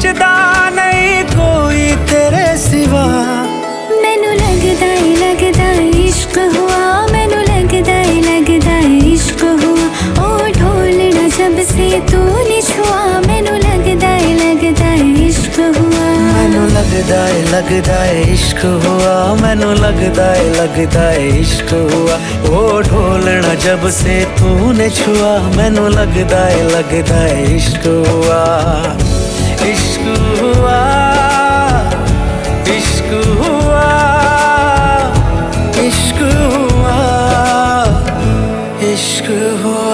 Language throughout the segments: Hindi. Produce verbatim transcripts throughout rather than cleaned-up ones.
जचदा नहीं कोई तेरे सिवा। मैनू लगदा है लगदा है इश्क हुआ, मैनू लगदा है लगदा है इश्क हुआ। ओ ढोलना जब से तूने छुआ, मैनू लगदा है लगदा है इश्क हुआ। मैनू लगदा है लगदा है इश्क हुआ, मैनू लगदा है लगदा है इश्क हुआ। ओ ढोलना जब से तूने छुआ, मैनू लगदा है लगदा है इश्क हुआ। इश्क हुआ इश्क हुआ इश्क हुआ इश्क हुआ।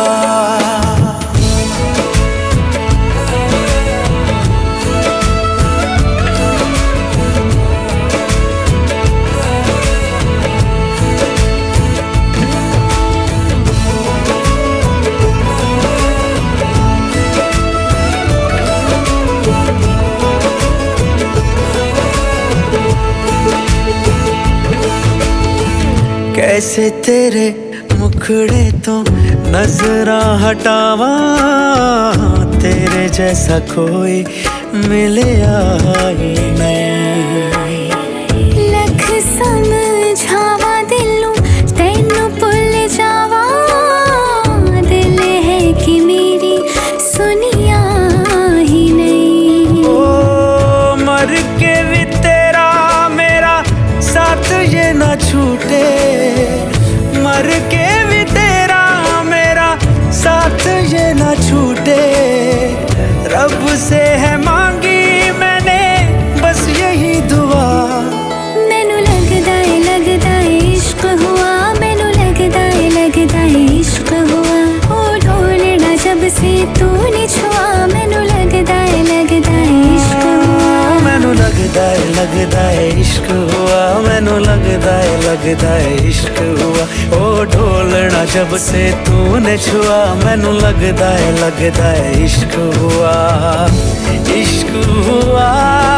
कैसे तेरे मुखड़े तो नजरा हटावा, तेरे जैसा कोई मिले आई नहीं। लख समझावा दिलू तैनू भुल जावा, दिल है कि मेरी सुनिया ही नहीं। ओ मर के भी तेरा मेरा साथ ये ना छूटे, मर के भी तेरा मेरा साथ ये ना छूटे। रब से है मांगी मैंने बस यही दुआ। मैनू लगदा है लगदा है इश्क हुआ, मैनू लगदा है लगदा है इश्क हुआ। ओ ढोलना जब से तूने छुआ, मैनू लगदा है लगदा है इश्क हुआ। मैनू लगदा है लगदा है इश्क हुआ, मैनू लगदा है लगदा है इश्क हुआ। ओ ढोलना जब से तूने छुआ, मैनू लगदा है लगदा है इश्क हुआ। इश्क हुआ।